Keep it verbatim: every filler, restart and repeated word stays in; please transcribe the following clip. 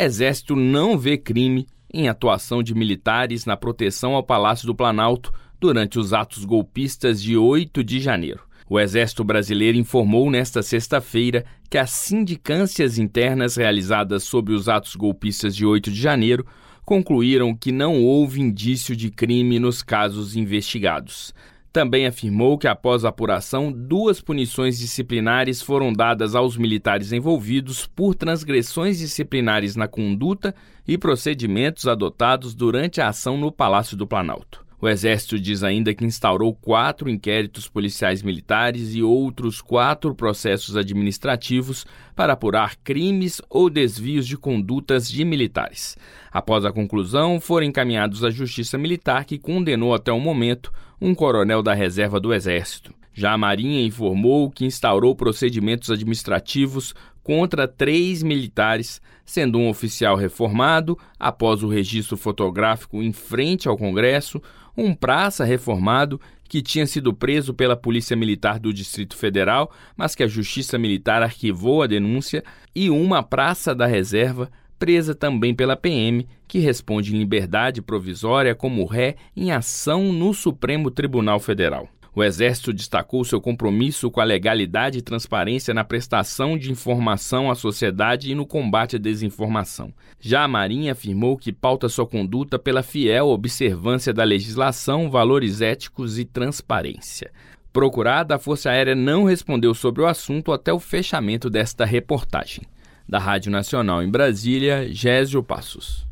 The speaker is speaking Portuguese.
Exército não vê crime em atuação de militares na proteção ao Palácio do Planalto durante os atos golpistas de oito de janeiro. O Exército Brasileiro informou nesta sexta-feira que as sindicâncias internas realizadas sobre os atos golpistas de oito de janeiro concluíram que não houve indício de crime nos casos investigados. Também afirmou que, após a apuração, duas punições disciplinares foram dadas aos militares envolvidos por transgressões disciplinares na conduta e procedimentos adotados durante a ação no Palácio do Planalto. O Exército diz ainda que instaurou quatro inquéritos policiais militares e outros quatro processos administrativos para apurar crimes ou desvios de condutas de militares. Após a conclusão, foram encaminhados à Justiça Militar, que condenou até o momento um coronel da reserva do Exército. Já a Marinha informou que instaurou procedimentos administrativos contra três militares, sendo um oficial reformado após o registro fotográfico em frente ao Congresso, um praça reformado que tinha sido preso pela Polícia Militar do Distrito Federal, mas que a Justiça Militar arquivou a denúncia, e uma praça da reserva presa também pela P M, que responde em liberdade provisória como ré em ação no Supremo Tribunal Federal. O Exército destacou seu compromisso com a legalidade e transparência na prestação de informação à sociedade e no combate à desinformação. Já a Marinha afirmou que pauta sua conduta pela fiel observância da legislação, valores éticos e transparência. Procurada, a Força Aérea não respondeu sobre o assunto até o fechamento desta reportagem. Da Rádio Nacional em Brasília, Gésio Passos.